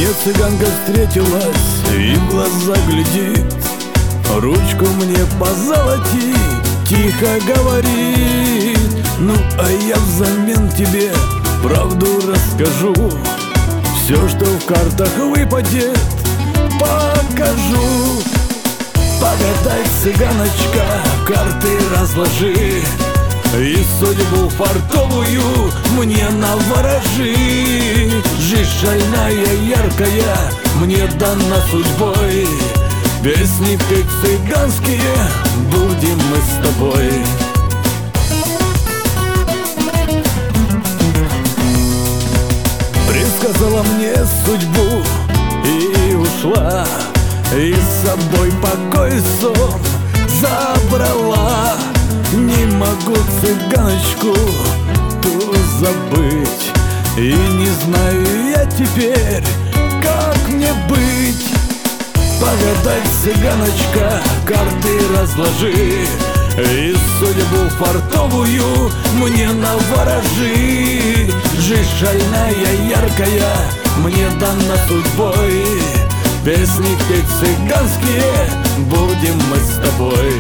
Мне цыганка встретилась и в глаза глядит, ручку мне позолоти, тихо говорит: ну а я взамен тебе правду расскажу, все, что в картах выпадет, покажу. Погадай, цыганочка, карты разложи, и судьбу фартовую мне наворожи. Жизнь шальная, яркая, мне дана судьбой, песни петь цыганские будем мы с тобой. Предсказала мне судьбу и ушла, и с собой покой и сон забрала. Не могу цыганочку ту забыть, и не знаю я теперь, как мне быть. Погадай, цыганочка, карты разложи, и судьбу фартовую мне наворожи. Жизнь шальная, яркая, мне дана судьбой, песни петь цыганские будем мы с тобой.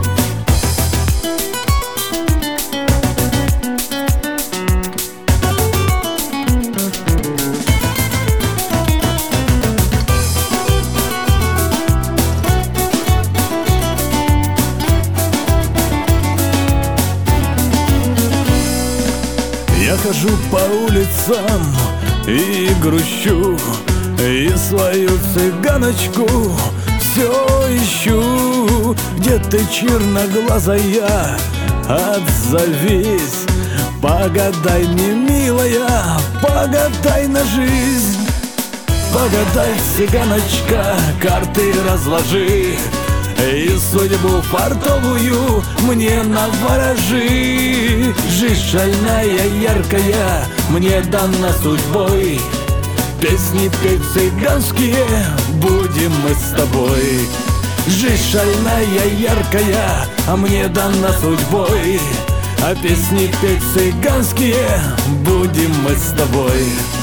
Я хожу по улицам и грущу, и свою цыганочку все ищу. Где ты, черноглазая, отзовись, погадай мне, милая, погадай на жизнь. Погадай, цыганочка, карты разложи, и судьбу фартовую мне наворожи. Жизнь шальная, яркая, мне дана судьбой, песни петь цыганские будем мы с тобой. Жизнь шальная, яркая, а мне дана судьбой, а песни петь цыганские будем мы с тобой.